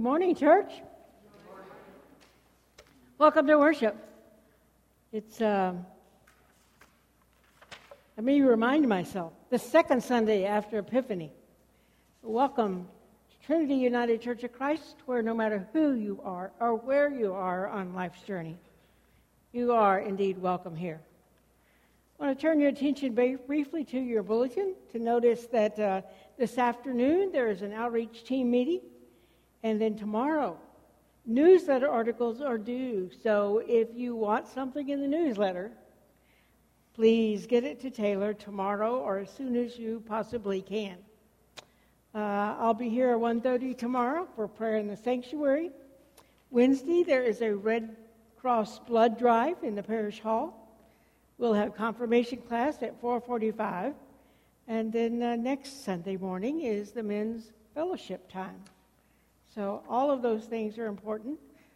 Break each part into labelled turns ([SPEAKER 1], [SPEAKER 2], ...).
[SPEAKER 1] Good morning, church. Good morning. Welcome to worship. It's, let me remind myself, the second Sunday after Epiphany. Welcome to Trinity United Church of Christ, where no matter who you are or where you are on life's journey, you are indeed welcome here. I want to turn your attention briefly to your bulletin to notice that this afternoon there is an outreach team meeting. And then tomorrow, newsletter articles are due. So if you want something in the newsletter, please get it to Taylor tomorrow or as soon as you possibly can. I'll be here at 1:30 tomorrow for prayer in the sanctuary. Wednesday, there is a Red Cross blood drive in the parish hall. We'll have confirmation class at 4:45. And then next Sunday morning is the men's fellowship time. So all of those things are important.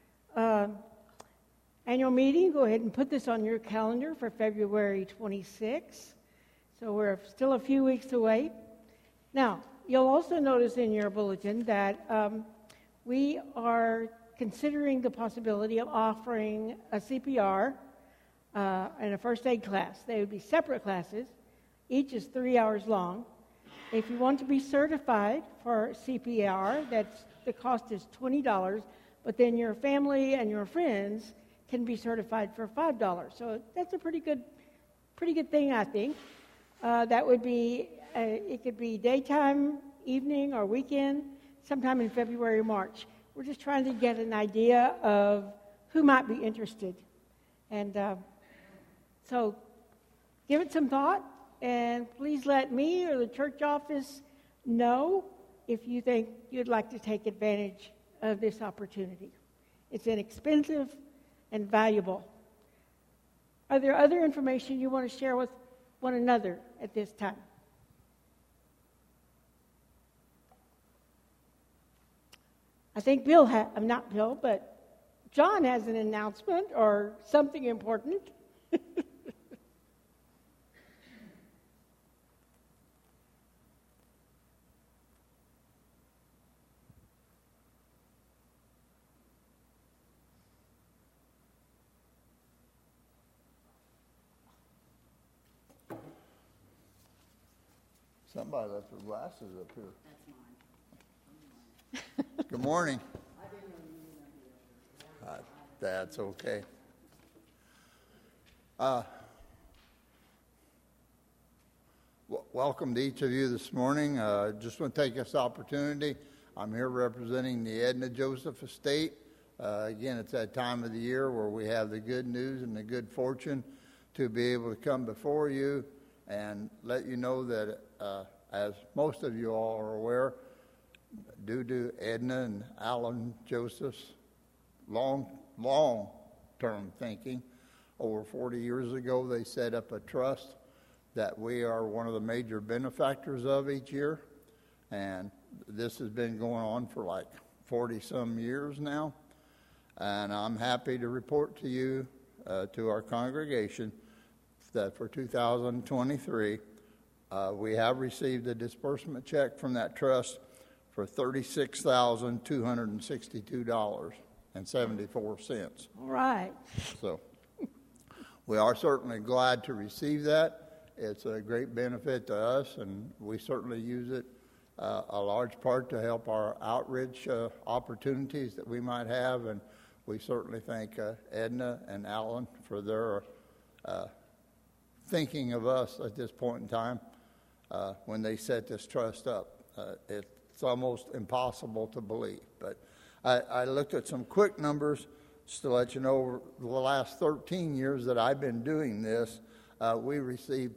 [SPEAKER 1] Annual meeting, go ahead and put this on your calendar for February 26th. So we're still a few weeks away. Now, you'll also notice in your bulletin that we are considering the possibility of offering a CPR and a first aid class. They would be separate classes. Each is 3 hours long. If you want to be certified for CPR, the cost is $20, but then your family and your friends can be certified for $5. So that's a pretty good thing, I think. That would be, it could be daytime, evening, or weekend, sometime in February or March. We're just trying to get an idea of who might be interested. And so give it some thought, and please let me or the church office know if you think you'd like to take advantage of this opportunity. It's inexpensive and valuable. Are there other information you want to share with one another at this time? I think John has an announcement or something important.
[SPEAKER 2] Somebody left their glasses up here. That's mine. Good morning. That's okay. Welcome to each of you this morning. Just want to take this opportunity. I'm here representing the Edna Joseph Estate. Again, it's that time of the year where we have the good news and the good fortune to be able to come before you and let you know that, as most of you all are aware, due to Edna and Alan Joseph's long-term thinking, over 40 years ago they set up a trust that we are one of the major benefactors of each year. And this has been going on for like 40-some years now. And I'm happy to report to you, to our congregation, that for 2023, we have received a disbursement check from that trust for $36,262.74.
[SPEAKER 1] All right.
[SPEAKER 2] So we are certainly glad to receive that. It's a great benefit to us, and we certainly use it a large part to help our outreach opportunities that we might have. And we certainly thank Edna and Alan for their thinking of us at this point in time when they set this trust up. It's almost impossible to believe. But I looked at some quick numbers just to let you know, over the last 13 years that I've been doing this, we received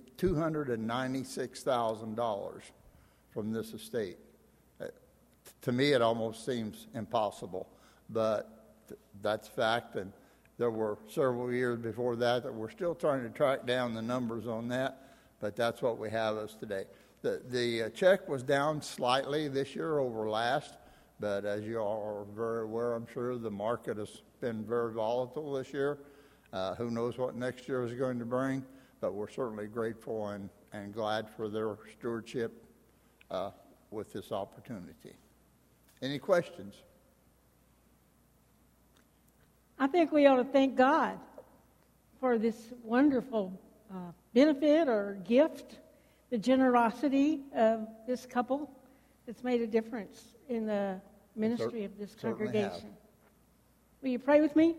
[SPEAKER 2] $296,000 from this estate. To me, it almost seems impossible, but that's fact. And there were several years before that we're still trying to track down the numbers on that, but that's what we have as today. The check was down slightly this year over last, but as you all are very aware, I'm sure the market has been very volatile this year. Who knows what next year is going to bring, but we're certainly grateful and glad for their stewardship with this opportunity. Any questions?
[SPEAKER 1] I think we ought to thank God for this wonderful benefit or gift, the generosity of this couple that's made a difference in the ministry of this congregation. Will you pray with me?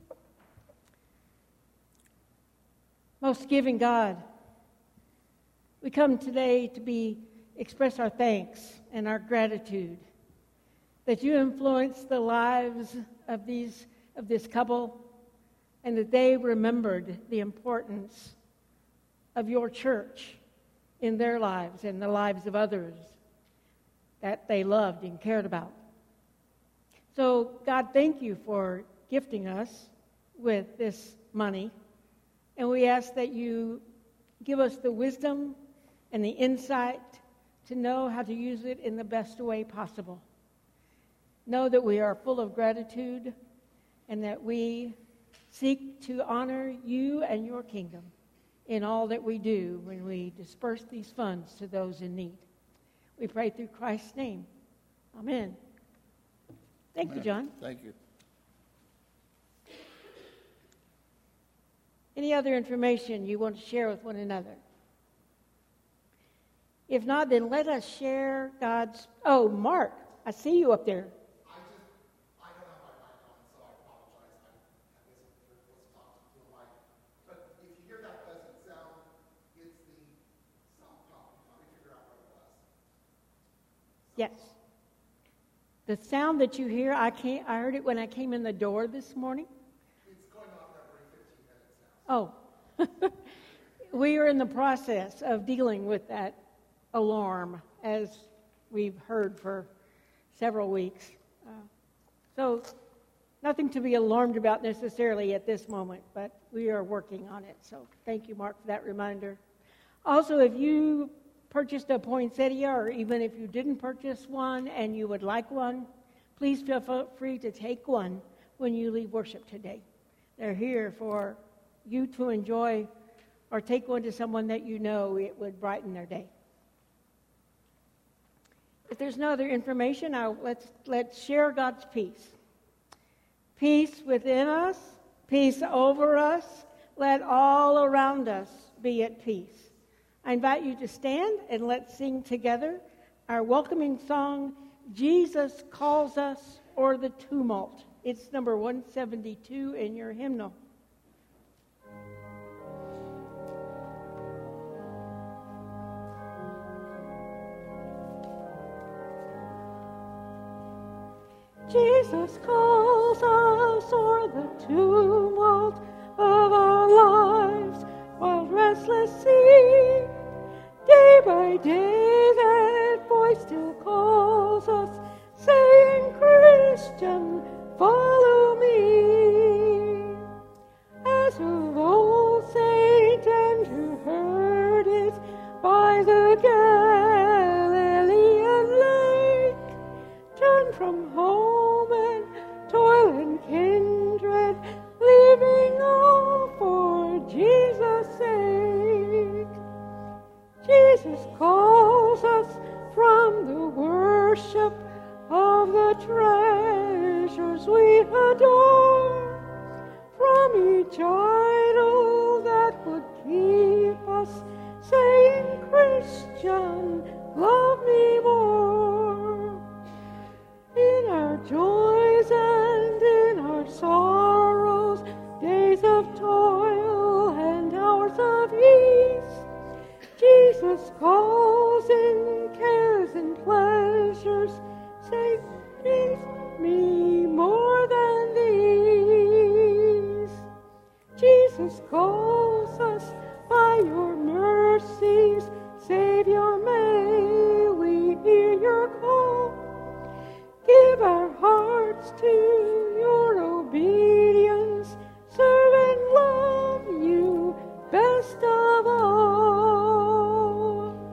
[SPEAKER 1] Most giving God, we come today to express our thanks and our gratitude that you influenced the lives of this couple, and that they remembered the importance of your church in their lives and the lives of others that they loved and cared about. So, God, thank you for gifting us with this money, and we ask that you give us the wisdom and the insight to know how to use it in the best way possible. Know that we are full of gratitude and that we seek to honor you and your kingdom in all that we do when we disperse these funds to those in need. We pray through Christ's name. Amen. Thank you, John.
[SPEAKER 2] Thank you.
[SPEAKER 1] Any other information you want to share with one another? If not, then let us share God's... Oh, Mark, I see you up there.
[SPEAKER 3] I don't have my mic on, so I apologize. I was talking to a mic. But if you hear that pleasant sound, it's the sound pump. You probably figure out what it was.
[SPEAKER 1] Yes. The sound that you hear, I heard it when I came in the door this morning.
[SPEAKER 3] It's going off every 15 minutes now.
[SPEAKER 1] Oh. We are in the process of dealing with that alarm, as we've heard for several weeks. So nothing to be alarmed about necessarily at this moment, but we are working on it. So thank you, Mark, for that reminder. Also, if you purchased a poinsettia, or even if you didn't purchase one and you would like one, please feel free to take one when you leave worship today. They're here for you to enjoy, or take one to someone that you know it would brighten their day. If there's no other information, let's share God's peace. Peace within us, peace over us. Let all around us be at peace. I invite you to stand and let's sing together our welcoming song, Jesus Calls Us O'er the Tumult. It's number 172 in your hymnal. Jesus calls us o'er the tumult of our lives, while restless sea. Day by day that voice still calls us, saying, Christian, follow me. As of old Saint Andrew heard it by the Galilean lake, turn from home and toil and kindred, leaving all for Jesus' sake. Jesus calls us from the worship of the treasures we adore, from each idol that would keep us, saying, Christian, love me more. In our joys and in our sorrows, days of toil and hours of ease, Jesus calls in cares and pleasures, say, please me more than these. Jesus calls us by your mercies, Savior, may we hear your call. Give our hearts to your obedience, serve and love you best of all.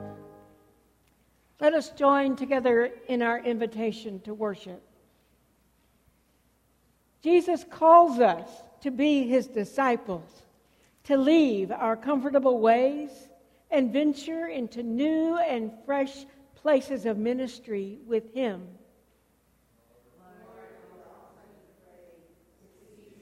[SPEAKER 1] Let us join together in our invitation to worship. Jesus calls us to be his disciples, to leave our comfortable ways and venture into new and fresh places of ministry with him.
[SPEAKER 4] Lord, we often pray to see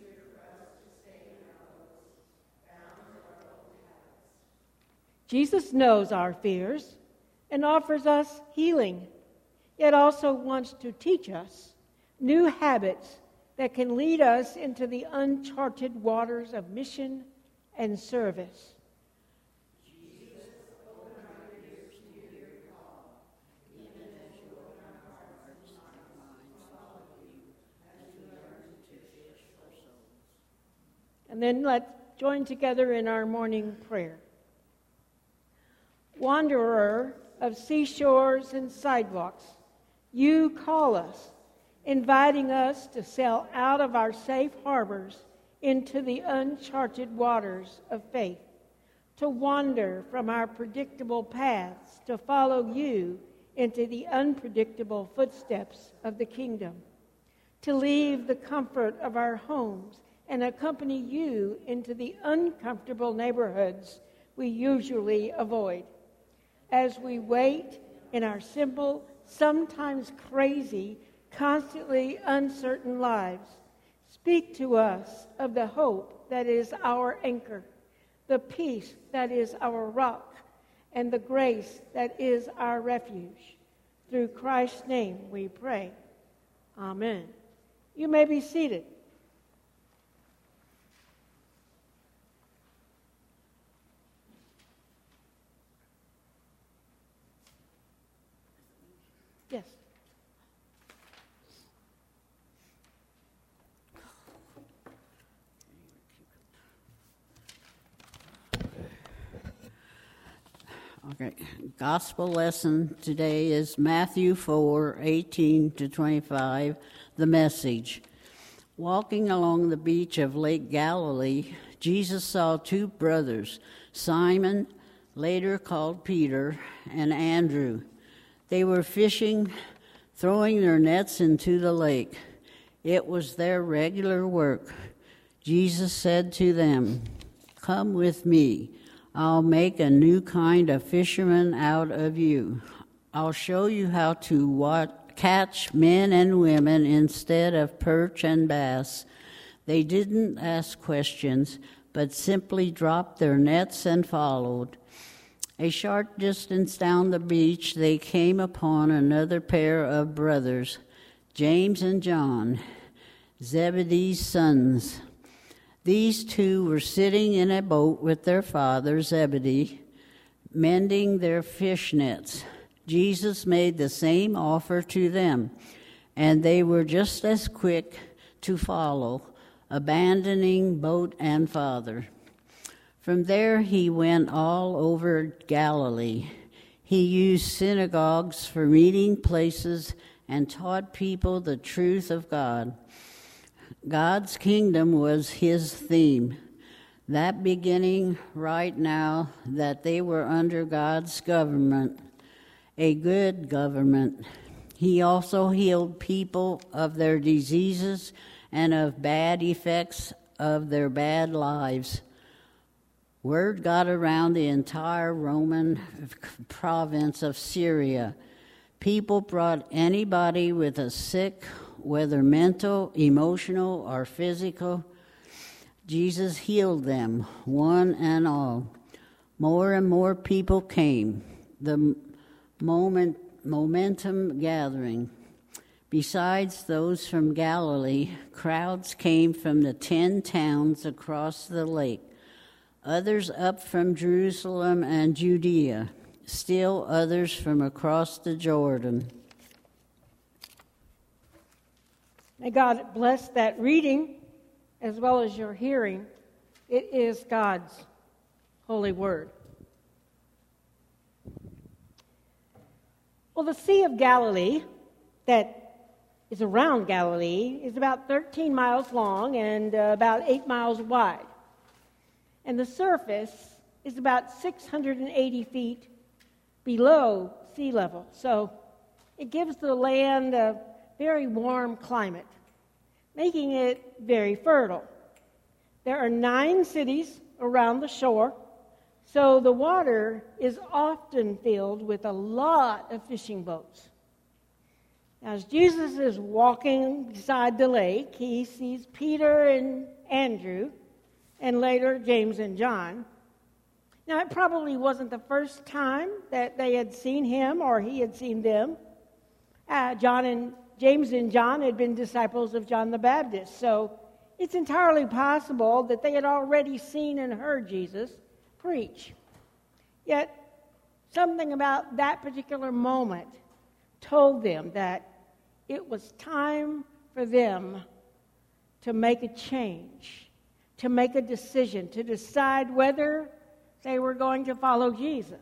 [SPEAKER 1] Jesus knows our fears and offers us healing, yet also wants to teach us new habits that can lead us into the uncharted waters of mission and service. And then let's join together in our morning prayer. Wanderer of seashores and sidewalks, you call us, inviting us to sail out of our safe harbors into the uncharted waters of faith, to wander from our predictable paths, to follow you into the unpredictable footsteps of the kingdom, to leave the comfort of our homes and accompany you into the uncomfortable neighborhoods we usually avoid. As we wait in our simple, sometimes crazy, constantly uncertain lives, speak to us of the hope that is our anchor, the peace that is our rock, and the grace that is our refuge. Through Christ's name we pray. Amen. You may be seated. Yes.
[SPEAKER 4] Okay. Gospel lesson today is Matthew 4:18-25, the Message. Walking along the beach of Lake Galilee, Jesus saw two brothers, Simon, later called Peter, and Andrew. They were fishing, throwing their nets into the lake. It was their regular work. Jesus said to them, "Come with me. I'll make a new kind of fisherman out of you. I'll show you how to catch men and women instead of perch and bass." They didn't ask questions, but simply dropped their nets and followed. A short distance down the beach, they came upon another pair of brothers, James and John, Zebedee's sons. These two were sitting in a boat with their father, Zebedee, mending their fish nets. Jesus made the same offer to them, and they were just as quick to follow, abandoning boat and father. From there, he went all over Galilee. He used synagogues for meeting places and taught people the truth of God. God's kingdom was his theme. That beginning right now that they were under God's government, a good government. He also healed people of their diseases and of bad effects of their bad lives. Word got around the entire Roman province of Syria. People brought anybody with a sick, whether mental, emotional, or physical. Jesus healed them, one and all. More and more people came. The momentum gathering. Besides those from Galilee, crowds came from the 10 towns across the lake. Others up from Jerusalem and Judea, still others from across the Jordan.
[SPEAKER 1] May God bless that reading as well as your hearing. It is God's holy word. Well, the Sea of Galilee that is around Galilee is about 13 miles long and about 8 miles wide. And the surface is about 680 feet below sea level. So it gives the land a very warm climate, making it very fertile. There are 9 cities around the shore, so the water is often filled with a lot of fishing boats. As Jesus is walking beside the lake, he sees Peter and Andrew, and later James and John. Now, it probably wasn't the first time that they had seen him or he had seen them. James and John had been disciples of John the Baptist, so it's entirely possible that they had already seen and heard Jesus preach. Yet, something about that particular moment told them that it was time for them to make a change, to make a decision, to decide whether they were going to follow Jesus.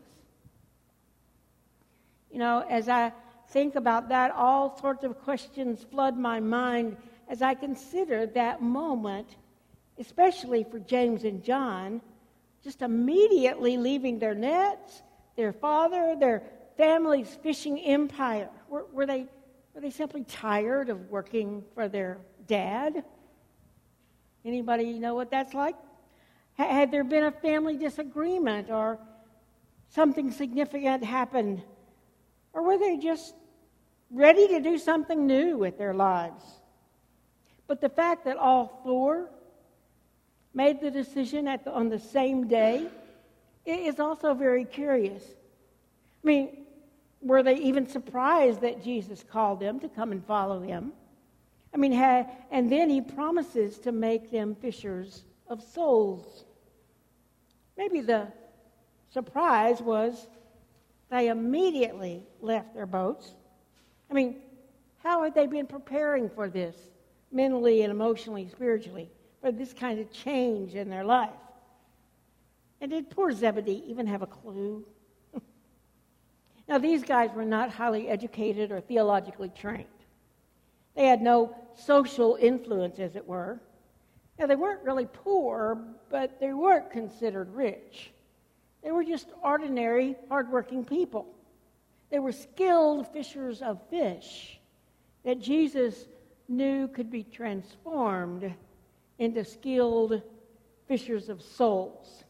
[SPEAKER 1] You know, as I think about that, all sorts of questions flood my mind as I consider that moment, especially for James and John, just immediately leaving their nets, their father, their family's fishing empire. Were they simply tired of working for their dad? Anybody know what that's like? Had there been a family disagreement or something significant happened? Or were they just ready to do something new with their lives? But the fact that all four made the decision on the same day is also very curious. I mean, were they even surprised that Jesus called them to come and follow him? I mean, and then he promises to make them fishers of souls. Maybe the surprise was they immediately left their boats. I mean, how had they been preparing for this mentally and emotionally, spiritually, for this kind of change in their life? And did poor Zebedee even have a clue? Now, these guys were not highly educated or theologically trained. They had no social influence, as it were. Now, they weren't really poor, but they weren't considered rich. They were just ordinary, hardworking people. They were skilled fishers of fish that Jesus knew could be transformed into skilled fishers of souls.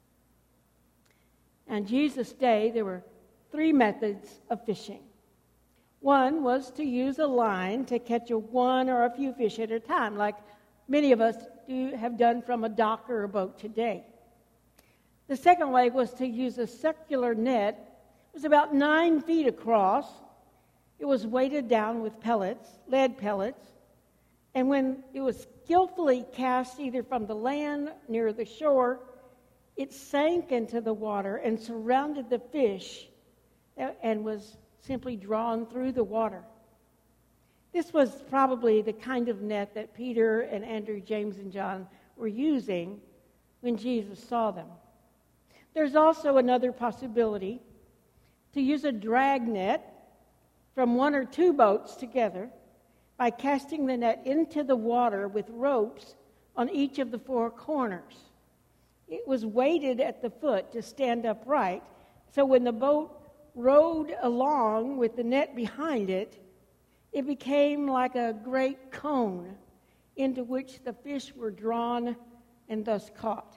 [SPEAKER 1] On Jesus' day, there were 3 methods of fishing. One was to use a line to catch one or a few fish at a time, like many of us have done from a dock or a boat today. The second way was to use a circular net. It was about 9 feet across. It was weighted down with pellets, lead pellets, and when it was skillfully cast either from the land near the shore, it sank into the water and surrounded the fish and was simply drawn through the water. This was probably the kind of net that Peter and Andrew, James, and John were using when Jesus saw them. There's also another possibility to use a drag net from 1 or 2 boats together by casting the net into the water with ropes on each of the 4 corners. It was weighted at the foot to stand upright, so when the boat rowed along with the net behind it, it became like a great cone into which the fish were drawn and thus caught.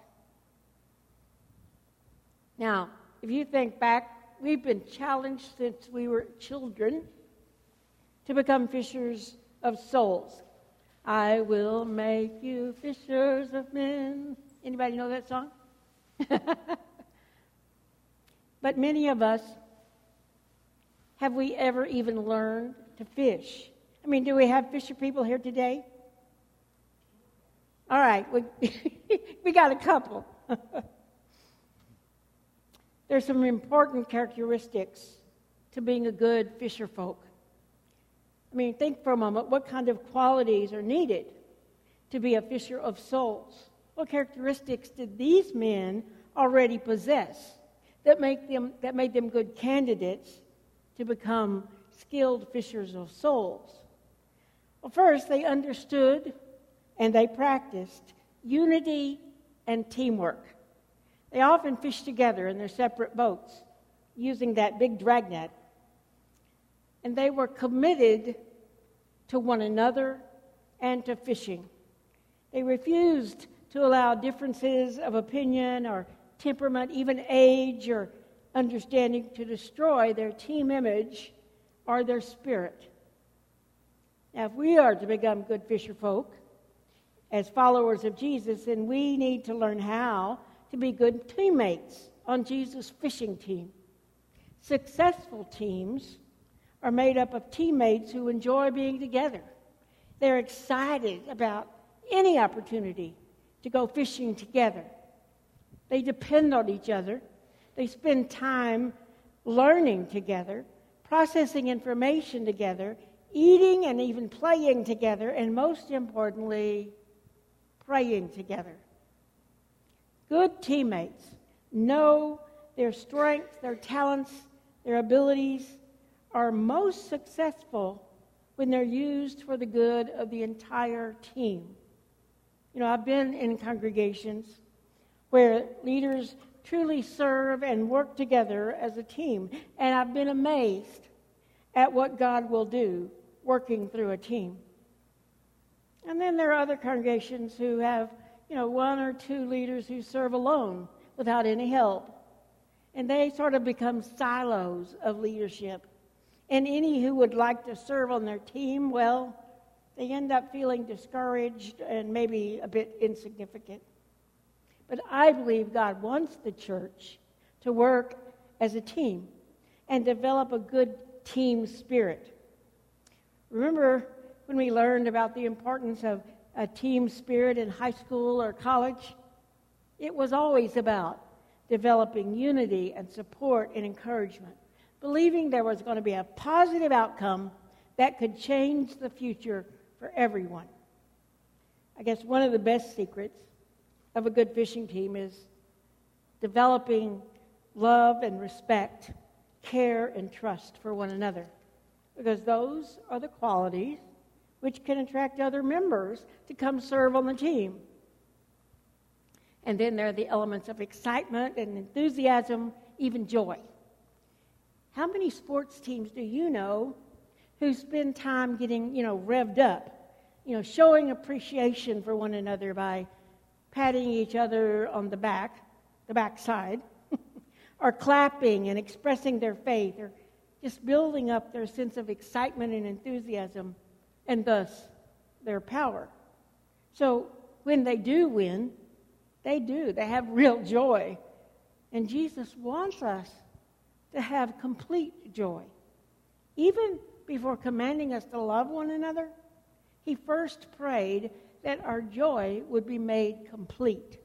[SPEAKER 1] Now, if you think back, we've been challenged since we were children to become fishers of souls. I will make you fishers of men. Anybody know that song? But many of us, have we ever even learned to fish? I mean, do we have fisher people here today? All right, we got a couple. There's some important characteristics to being a good fisher folk. I mean, think for a moment, what kind of qualities are needed to be a fisher of souls? What characteristics did these men already possess that made them good candidates to become skilled fishers of souls? Well, first, they understood and they practiced unity and teamwork. They often fished together in their separate boats using that big dragnet. And they were committed to one another and to fishing. They refused to allow differences of opinion or temperament, even age or understanding, to destroy their team image or their spirit. Now, if we are to become good fisher folk as followers of Jesus, then we need to learn how to be good teammates on Jesus' fishing team. Successful teams are made up of teammates who enjoy being together. They're excited about any opportunity to go fishing together. They depend on each other. They spend time learning together, processing information together, eating and even playing together, and most importantly, praying together. Good teammates know their strengths, their talents, their abilities are most successful when they're used for the good of the entire team. You know, I've been in congregations where leaders truly serve and work together as a team, and I've been amazed at what God will do working through a team. And then there are other congregations who have, one or two leaders who serve alone without any help. And they sort of become silos of leadership. And any who would like to serve on their team, well, they end up feeling discouraged and maybe a bit insignificant. But I believe God wants the church to work as a team and develop a good team spirit. Remember when we learned about the importance of a team spirit in high school or college? It was always about developing unity and support and encouragement, believing there was going to be a positive outcome that could change the future for everyone. I guess one of the best secrets of a good fishing team is developing love and respect, care and trust for one another, because those are the qualities which can attract other members to come serve on the team. And then there are the elements of excitement and enthusiasm, even joy. How many sports teams do you know who spend time getting, revved up, showing appreciation for one another by patting each other on the backside, or clapping and expressing their faith, or just building up their sense of excitement and enthusiasm, and thus their power. So when they do win, they have real joy. And Jesus wants us to have complete joy. Even before commanding us to love one another, he first prayed that our joy would be made complete.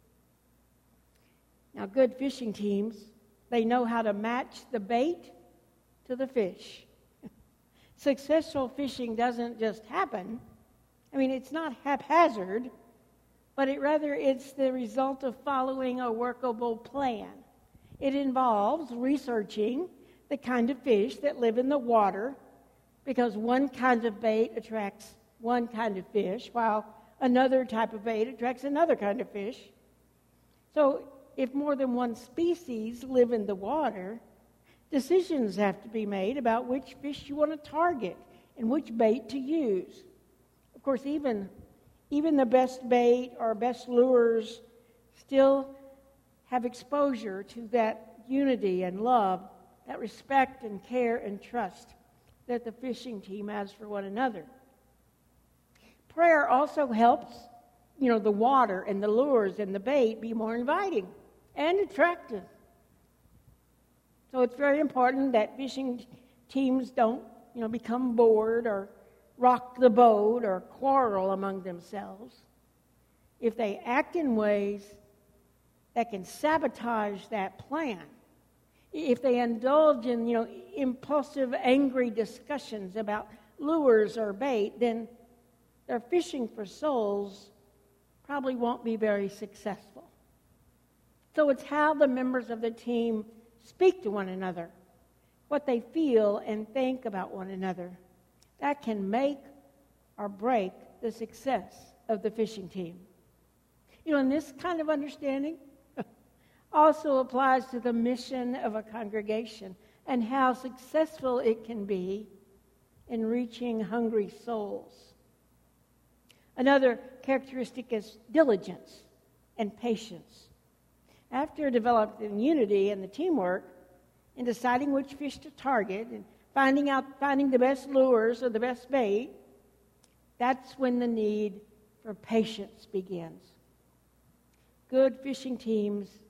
[SPEAKER 1] Now, good fishing teams, they know how to match the bait to the fish. Successful fishing doesn't just happen. It's not haphazard, but it's the result of following a workable plan. It involves researching the kind of fish that live in the water, because one kind of bait attracts one kind of fish, while another type of bait attracts another kind of fish. So if more than one species live in the water, decisions have to be made about which fish you want to target and which bait to use. Of course, even the best bait or best lures still have exposure to that unity and love, that respect and care and trust that the fishing team has for one another. Prayer also helps, the water and the lures and the bait be more inviting and attractive. So it's very important that fishing teams don't, become bored or rock the boat or quarrel among themselves. If they act in ways that can sabotage that plan, if they indulge in, impulsive, angry discussions about lures or bait, then their fishing for souls probably won't be very successful. So it's how the members of the team speak to one another, what they feel and think about one another, that can make or break the success of the fishing team. And this kind of understanding also applies to the mission of a congregation and how successful it can be in reaching hungry souls. Another characteristic is diligence and patience. After developing unity and the teamwork in deciding which fish to target and finding the best lures or the best bait, that's when the need for patience begins. Good fishing teams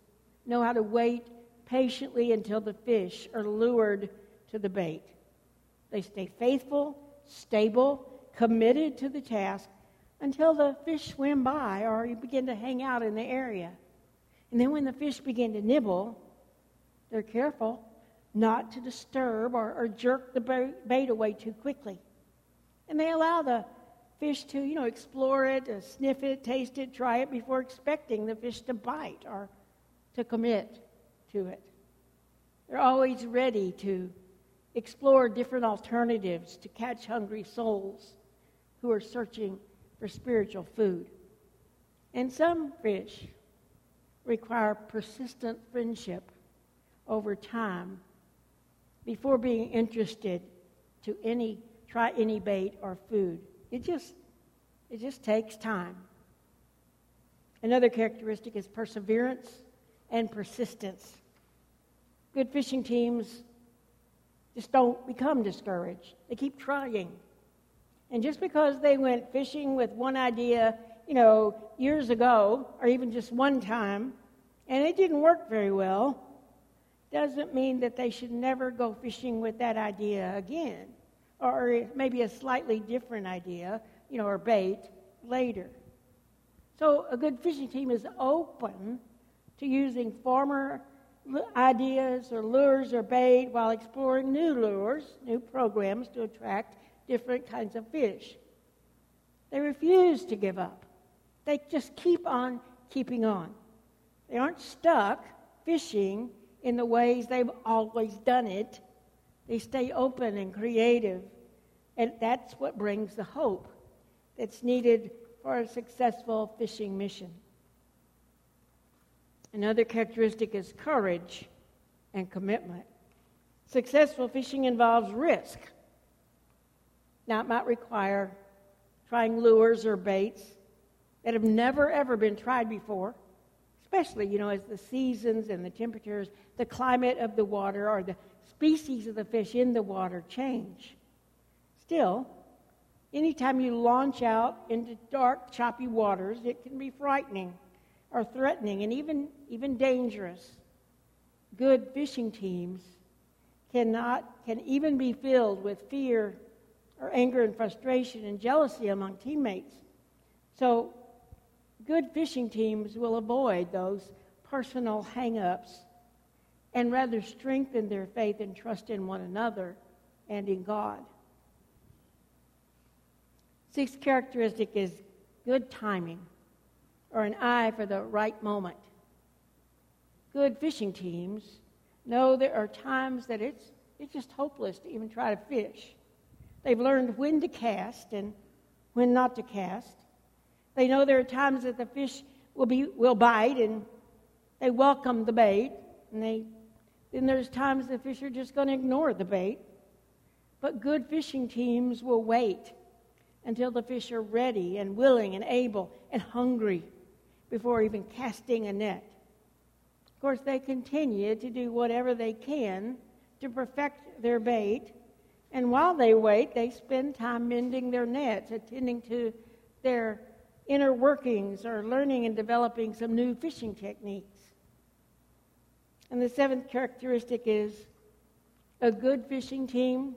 [SPEAKER 1] know how to wait patiently until the fish are lured to the bait. They stay faithful, stable, committed to the task until the fish swim by or you begin to hang out in the area. And then when the fish begin to nibble, they're careful not to disturb or jerk the bait away too quickly. And they allow the fish to, explore it, sniff it, taste it, try it before expecting the fish to bite or to commit to it. They're always ready to explore different alternatives to catch hungry souls who are searching for spiritual food. And some fish require persistent friendship over time before being interested to try any bait or food. It just takes time. Another characteristic is perseverance and persistence. Good fishing teams just don't become discouraged. They keep trying. And just because they went fishing with one idea, years ago, or even just one time, and it didn't work very well, doesn't mean that they should never go fishing with that idea again, or maybe a slightly different idea, or bait later. So a good fishing team is open to using former ideas or lures or bait while exploring new lures, new programs to attract different kinds of fish. They refuse to give up. They just keep on keeping on. They aren't stuck fishing in the ways they've always done it. They stay open and creative, and that's what brings the hope that's needed for a successful fishing mission. Another characteristic is courage and commitment. Successful fishing involves risk. Now, it might require trying lures or baits that have never, ever been tried before, especially, as the seasons and the temperatures, the climate of the water, or the species of the fish in the water change. Still, anytime you launch out into dark, choppy waters, it can be frightening or threatening and even dangerous. Good fishing teams can even be filled with fear or anger and frustration and jealousy among teammates. So good fishing teams will avoid those personal hang-ups and rather strengthen their faith and trust in one another and in God. Sixth characteristic is good timing, or an eye for the right moment. Good fishing teams know there are times that it's just hopeless to even try to fish. They've learned when to cast and when not to cast. They know there are times that the fish will bite, and they welcome the bait, and then there's times the fish are just going to ignore the bait. But good fishing teams will wait until the fish are ready and willing and able and hungry before even casting a net. Of course, they continue to do whatever they can to perfect their bait, and while they wait, they spend time mending their nets, attending to their inner workings, or learning and developing some new fishing techniques. And the seventh characteristic is a good fishing team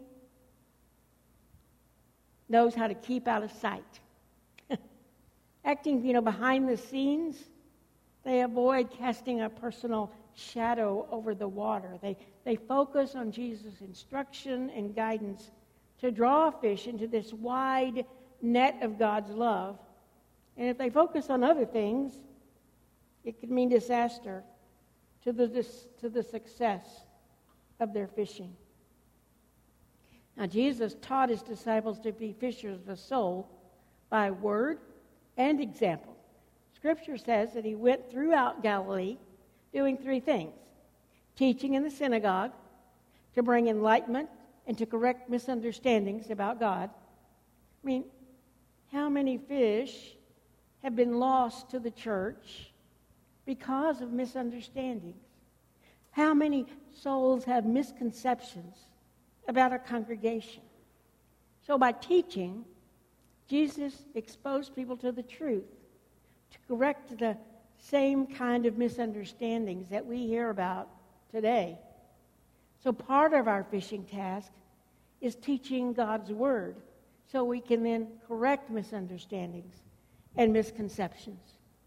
[SPEAKER 1] knows how to keep out of sight. Acting, behind the scenes, they avoid casting a personal shadow over the water. They focus on Jesus' instruction and guidance to draw fish into this wide net of God's love. And if they focus on other things, it could mean disaster to the success of their fishing. Now, Jesus taught his disciples to be fishers of the soul by word and example. Scripture says that he went throughout Galilee doing three things: teaching in the synagogue, to bring enlightenment and to correct misunderstandings about God. I mean, how many fish have been lost to the church because of misunderstandings? How many souls have misconceptions about our congregation? So by teaching, Jesus exposed people to the truth, to correct the same kind of misunderstandings that we hear about today. So part of our fishing task is teaching God's Word so we can then correct misunderstandings and misconceptions.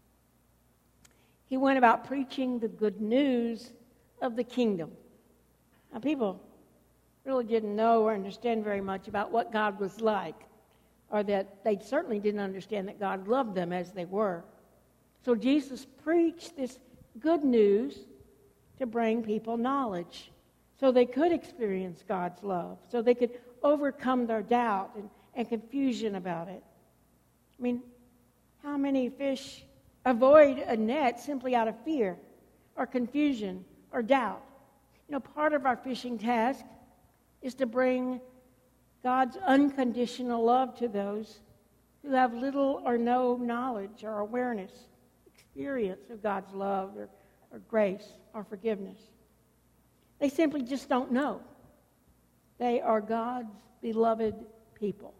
[SPEAKER 1] He went about preaching the good news of the kingdom. Now, people really didn't know or understand very much about what God was like, or that they certainly didn't understand that God loved them as they were. So Jesus preached this good news to bring people knowledge so they could experience God's love, so they could overcome their doubt and confusion about it. I mean, how many fish avoid a net simply out of fear or confusion or doubt? You know, part of our fishing task is to bring God's unconditional love to those who have little or no knowledge or awareness, experience of God's love or grace or forgiveness. They simply just don't know. They are God's beloved people.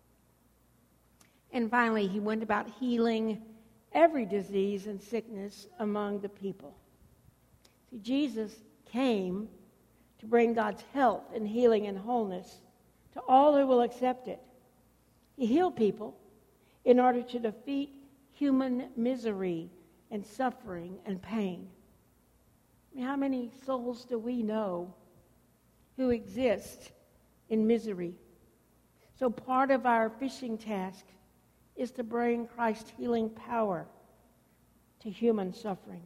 [SPEAKER 1] And finally, he went about healing every disease and sickness among the people. See, Jesus came to bring God's health and healing and wholeness to all who will accept it. He healed people in order to defeat human misery and suffering and pain. I mean, how many souls do we know who exist in misery? So part of our fishing task is to bring Christ's healing power to human suffering.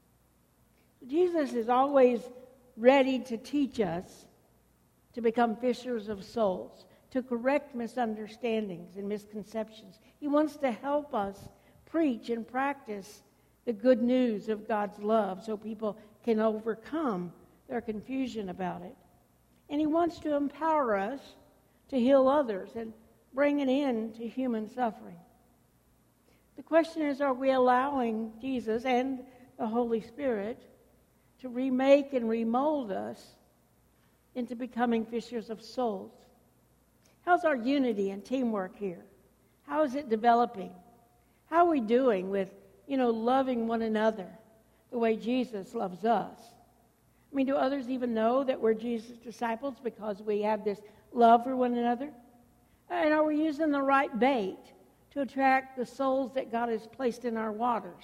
[SPEAKER 1] Jesus is always ready to teach us to become fishers of souls, to correct misunderstandings and misconceptions. He wants to help us preach and practice the good news of God's love so people can overcome their confusion about it. And he wants to empower us to heal others and bring an end to human suffering. The question is, are we allowing Jesus and the Holy Spirit to remake and remold us into becoming fishers of souls? How's our unity and teamwork here? How is it developing? How are we doing with, loving one another the way Jesus loves us? I mean, do others even know that we're Jesus' disciples because we have this love for one another? And are we using the right bait to attract the souls that God has placed in our waters?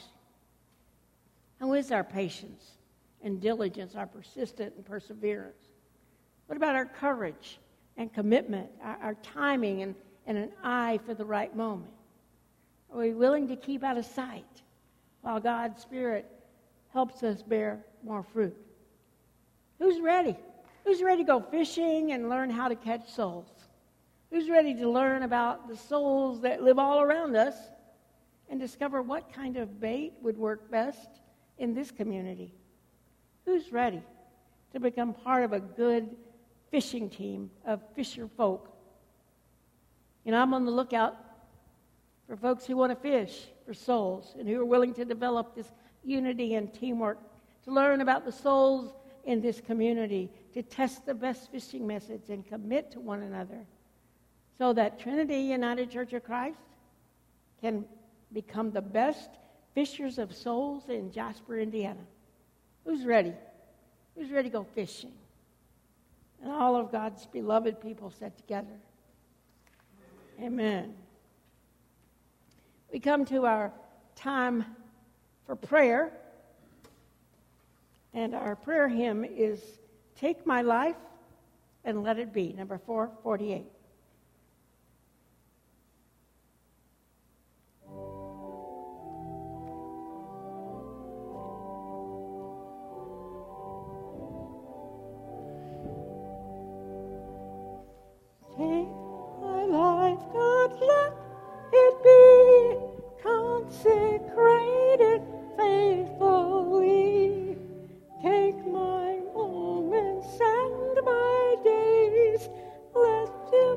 [SPEAKER 1] How is our patience and diligence, our persistence and perseverance? What about our courage and commitment, our timing and an eye for the right moment? Are we willing to keep out of sight while God's Spirit helps us bear more fruit? Who's ready? Who's ready to go fishing and learn how to catch souls? Who's ready to learn about the souls that live all around us and discover what kind of bait would work best in this community? Who's ready to become part of a good fishing team of fisher folk? I'm on the lookout for folks who want to fish for souls and who are willing to develop this unity and teamwork, to learn about the souls in this community, to test the best fishing methods and commit to one another so that Trinity United Church of Christ can become the best fishers of souls in Jasper, Indiana. Who's ready? Who's ready to go fishing? And all of God's beloved people said together, amen. We come to our time for prayer. And our prayer hymn is Take My Life and Let It Be, number 448. Take my life, God, let it be consecrated faithfully. Take my moments and my days, let them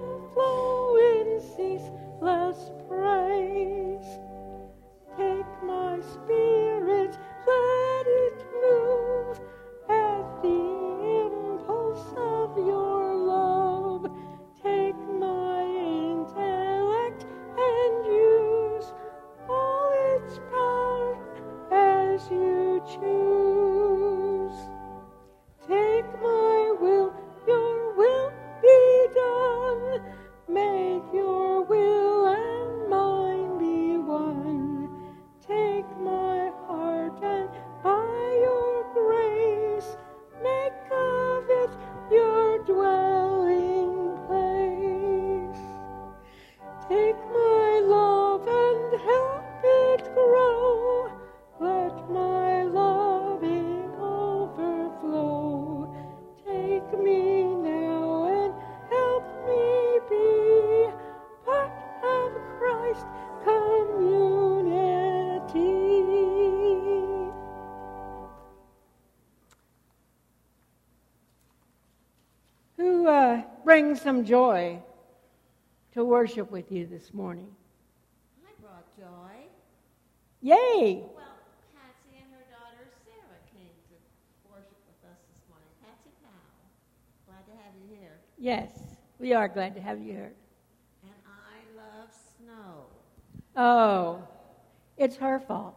[SPEAKER 1] bring some joy to worship with you this morning?
[SPEAKER 5] I brought joy.
[SPEAKER 1] Yay!
[SPEAKER 5] Well, Patsy and her daughter Sarah came to worship with us this morning. Patsy Powell, glad to have you here.
[SPEAKER 1] Yes, we are glad to have you here.
[SPEAKER 5] And I love snow.
[SPEAKER 1] Oh, it's her fault.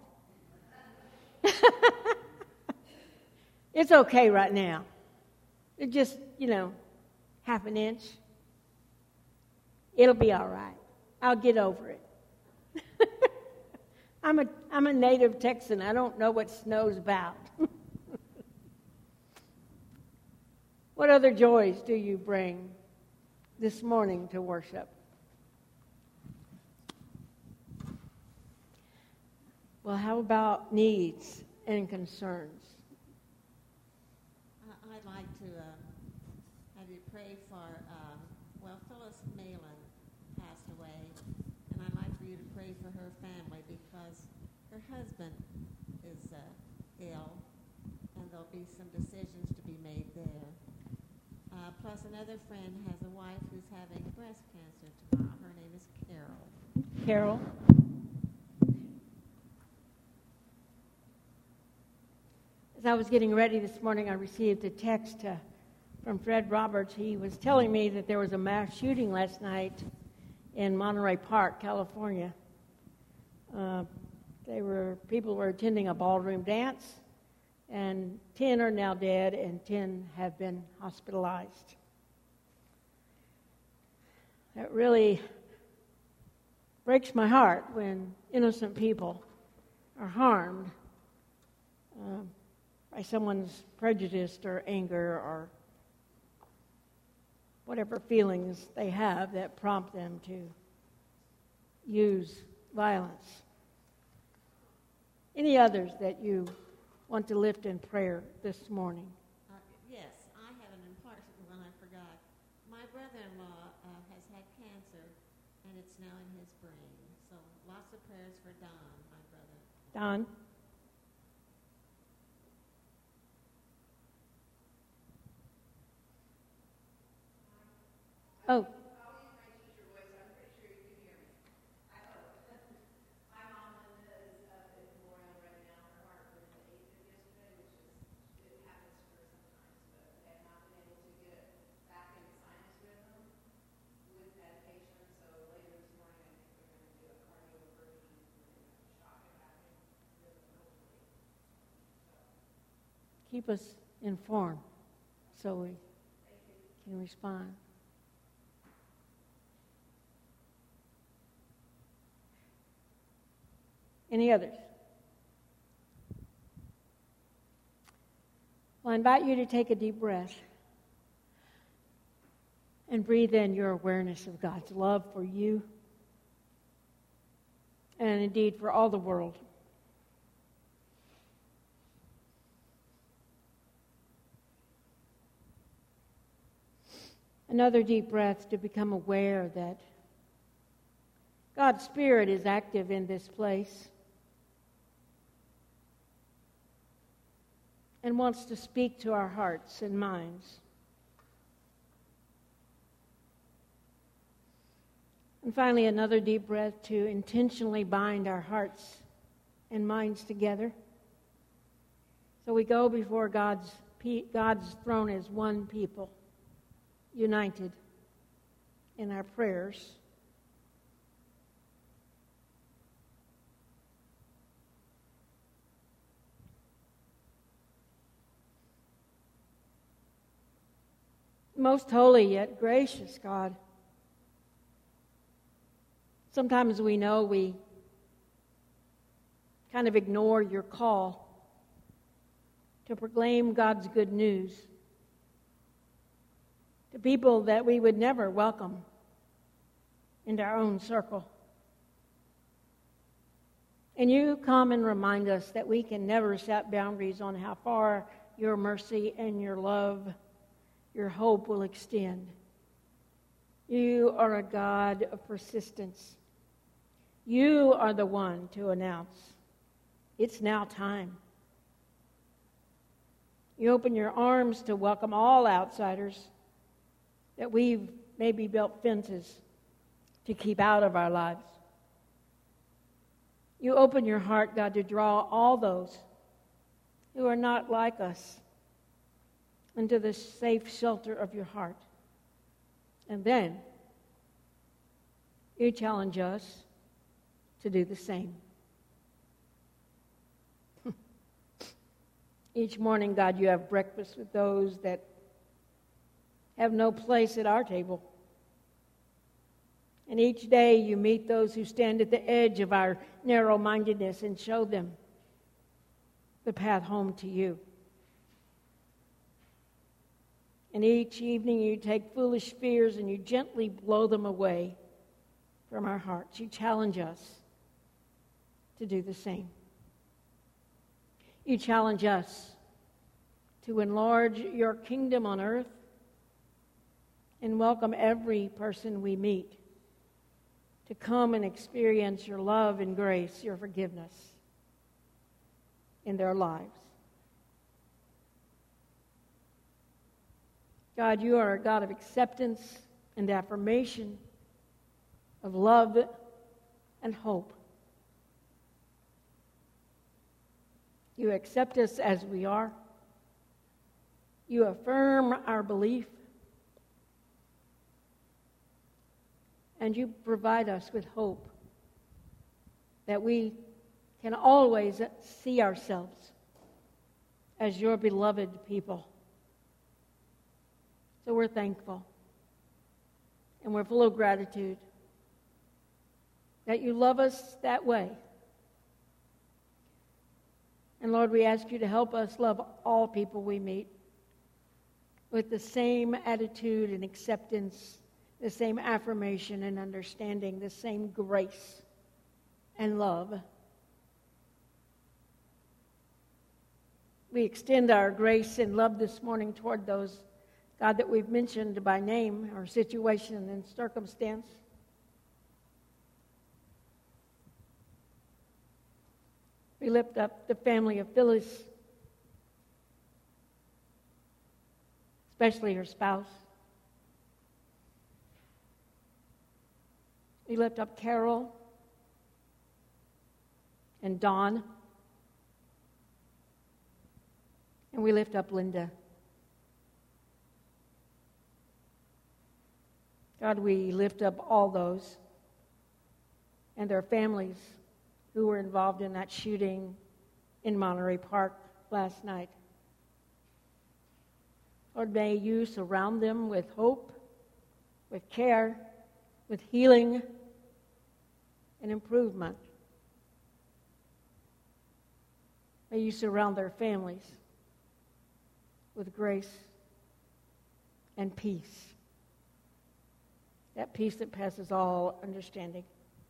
[SPEAKER 1] It's okay right now. It just, half an inch. It'll be all right. I'll get over it. I'm a native Texan. I don't know what snow's about. What other joys do you bring this morning to worship? Well, how about needs and concerns?
[SPEAKER 5] I'd like to have you pray for, Phyllis Malin passed away, and I'd like for you to pray for her family because her husband is ill, and there'll be some decisions to be made there. Plus, another friend has a wife who's having breast cancer tomorrow. Her name is Carol.
[SPEAKER 1] Carol? As I was getting ready this morning, I received a text from Fred Roberts. He was telling me that there was a mass shooting last night in Monterey Park, California. People were attending a ballroom dance, and 10 are now dead, and 10 have been hospitalized. That really breaks my heart when innocent people are harmed by someone's prejudice or anger or whatever feelings they have that prompt them to use violence. Any others that you want to lift in prayer this morning?
[SPEAKER 5] Yes, I have an important one I forgot. My brother-in-law has had cancer, and it's now in his brain. So lots of prayers for Don, my brother.
[SPEAKER 1] Don? Oh. Keep us informed so we can respond. Any others? Well, I invite you to take a deep breath and breathe in your awareness of God's love for you and indeed for all the world. Another deep breath to become aware that God's Spirit is active in this place and wants to speak to our hearts and minds. And finally, another deep breath to intentionally bind our hearts and minds together. So we go before God's throne as one people, united in our prayers. Most holy yet gracious God, sometimes we know we kind of ignore your call to proclaim God's good news to people that we would never welcome into our own circle. And you come and remind us that we can never set boundaries on how far your mercy and your love, your hope will extend. You are a God of persistence. You are the one to announce, it's now time. You open your arms to welcome all outsiders that we've maybe built fences to keep out of our lives. You open your heart, God, to draw all those who are not like us into the safe shelter of your heart. And then you challenge us to do the same. Each morning, God, you have breakfast with those that have no place at our table. And each day you meet those who stand at the edge of our narrow-mindedness and show them the path home to you. And each evening you take foolish fears and you gently blow them away from our hearts. You challenge us to do the same. You challenge us to enlarge your kingdom on earth and welcome every person we meet to come and experience your love and grace, your forgiveness in their lives. God, you are a God of acceptance and affirmation, of love and hope. You accept us as we are. You affirm our belief. And you provide us with hope that we can always see ourselves as your beloved people. So we're thankful. And we're full of gratitude that you love us that way. And Lord, we ask you to help us love all people we meet with the same attitude and acceptance, the same affirmation and understanding, the same grace and love. We extend our grace and love this morning toward those, God, that we've mentioned by name or situation and circumstance. We lift up the family of Phyllis, especially her spouse. We lift up Carol and Dawn. And we lift up Linda. God, we lift up all those and their families who were involved in that shooting in Monterey Park last night. Lord, may you surround them with hope, with care, with healing and improvement. May you surround their families with grace and peace. That peace that passes all understanding.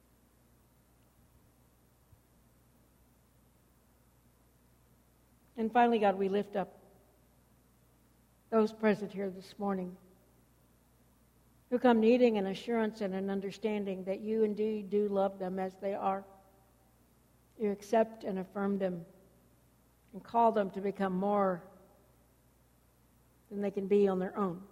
[SPEAKER 1] And finally, God, we lift up those present here this morning who come needing an assurance and an understanding that you indeed do love them as they are. You accept and affirm them and call them to become more than they can be on their own.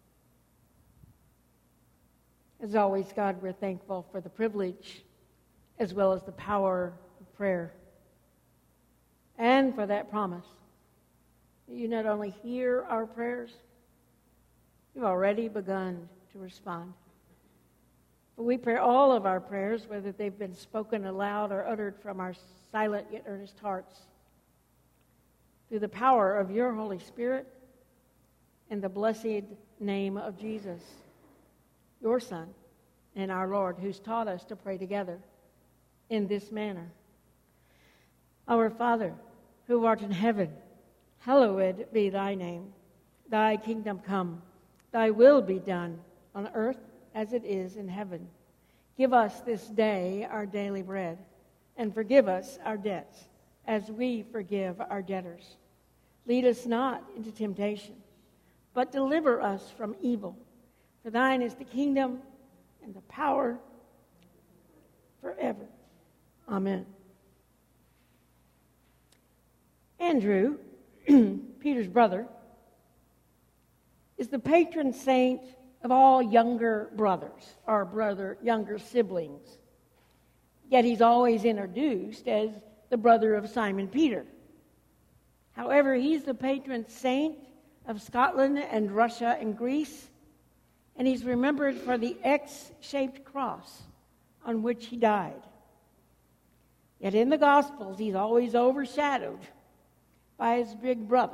[SPEAKER 1] As always, God, we're thankful for the privilege as well as the power of prayer. And for that promise that you not only hear our prayers, you've already begun to respond. But we pray all of our prayers, whether they've been spoken aloud or uttered from our silent yet earnest hearts, through the power of your Holy Spirit and the blessed name of Jesus, your Son and our Lord, who's taught us to pray together in this manner. Our Father, who art in heaven, hallowed be thy name. Thy kingdom come, thy will be done on earth as it is in heaven. Give us this day our daily bread, and forgive us our debts as we forgive our debtors. Lead us not into temptation, but deliver us from evil. For thine is the kingdom and the power forever. Amen. Andrew, Peter's brother, is the patron saint of all younger brothers, or younger siblings. Yet he's always introduced as the brother of Simon Peter. However, he's the patron saint of Scotland and Russia and Greece, and he's remembered for the X-shaped cross on which he died. Yet in the Gospels, he's always overshadowed by his big brother.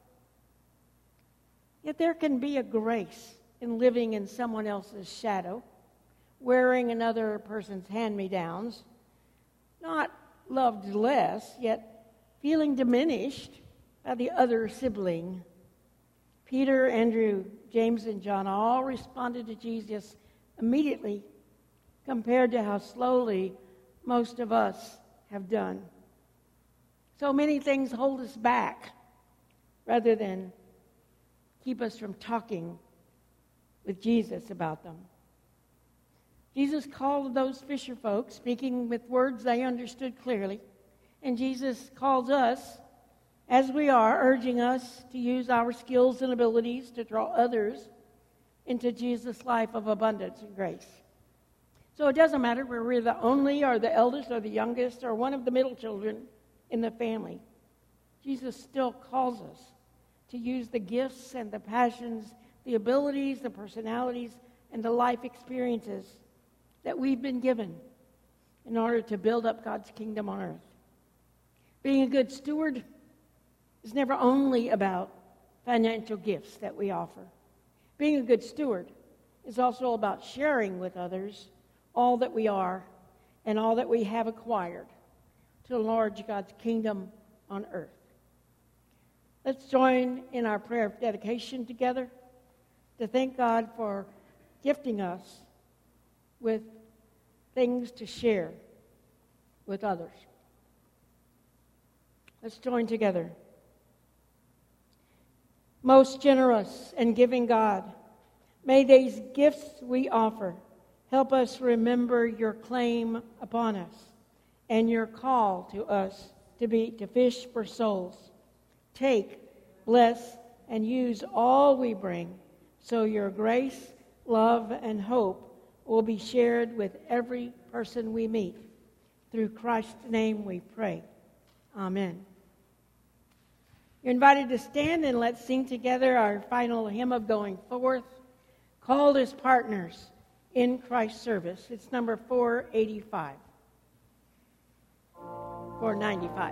[SPEAKER 1] Yet there can be a grace in living in someone else's shadow, wearing another person's hand-me-downs, not loved less, yet feeling diminished by the other sibling. Peter, Andrew, James, and John all responded to Jesus immediately, compared to how slowly most of us have done. So many things hold us back rather than keep us from talking with Jesus about them. Jesus called those fisher folk, speaking with words they understood clearly, and Jesus calls us, as we are, urging us to use our skills and abilities to draw others into Jesus' life of abundance and grace. So it doesn't matter whether we're the only or the eldest or the youngest or one of the middle children in the family. Jesus still calls us to use the gifts and the passions, the abilities, the personalities, and the life experiences that we've been given in order to build up God's kingdom on earth. Being a good steward is never only about financial gifts that we offer. Being a good steward is also about sharing with others all that we are and all that we have acquired to enlarge God's kingdom on earth. Let's join in our prayer of dedication together to thank God for gifting us with things to share with others. Let's join together. Most generous and giving God, may these gifts we offer help us remember your claim upon us and your call to us to fish for souls. Take, bless, and use all we bring, so your grace, love, and hope will be shared with every person we meet. Through Christ's name we pray. Amen. You're invited to stand and let's sing together our final hymn of going forth, called as partners in Christ's service. It's number 485. 495.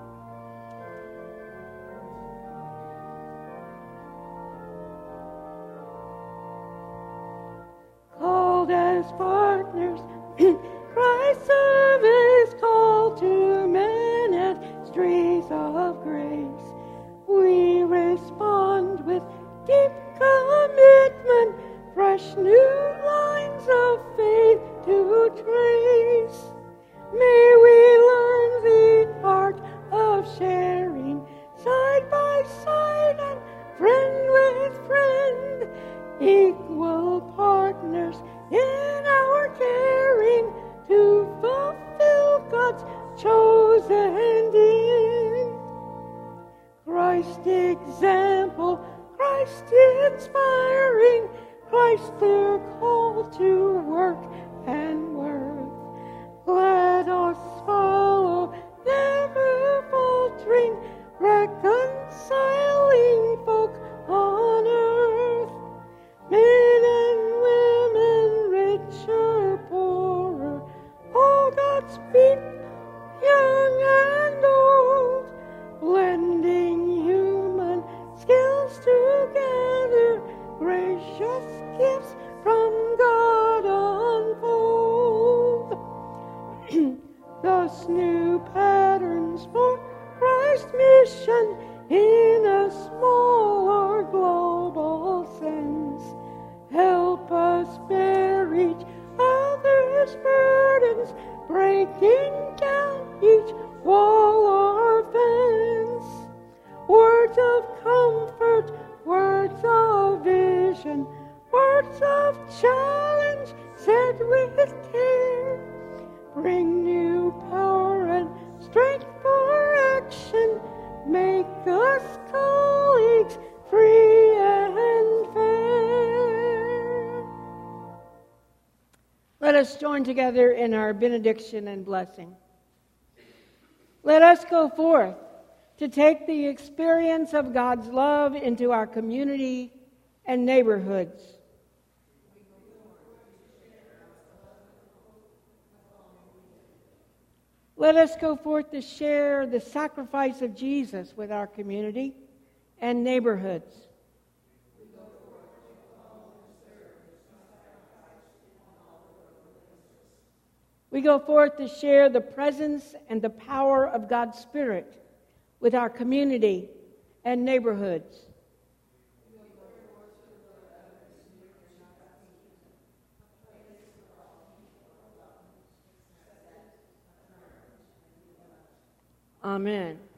[SPEAKER 1] Called as partners in Christ's service, called to ministries of grace, we respond with deep commitment, fresh new lines of faith to trace. May we learn the art of sharing side by side and friend with friend, equal partners in our caring to fulfill God's chosen end. Christ example, Christ inspiring, Christ clear call to work and worth. Let us follow, never faltering, reconciling folk on earth. Men and women, rich or poorer, all God's people, young and old, blending human skills together, gracious gifts from God unfold. Thus new patterns for Christ's mission in a small or global sense. Help us bear each other's burdens, breaking down each wall or fence. Words of comfort, words of vision, words of challenge said with care, bring new power and strength for action, make us colleagues free and fair. let us join together in our benediction and blessing. Let us go forth to take the experience of God's love into our community and neighborhoods. Let us go forth to share the sacrifice of Jesus with our community and neighborhoods. We go forth to share the presence and the power of God's Spirit with our community and neighborhoods. Amen.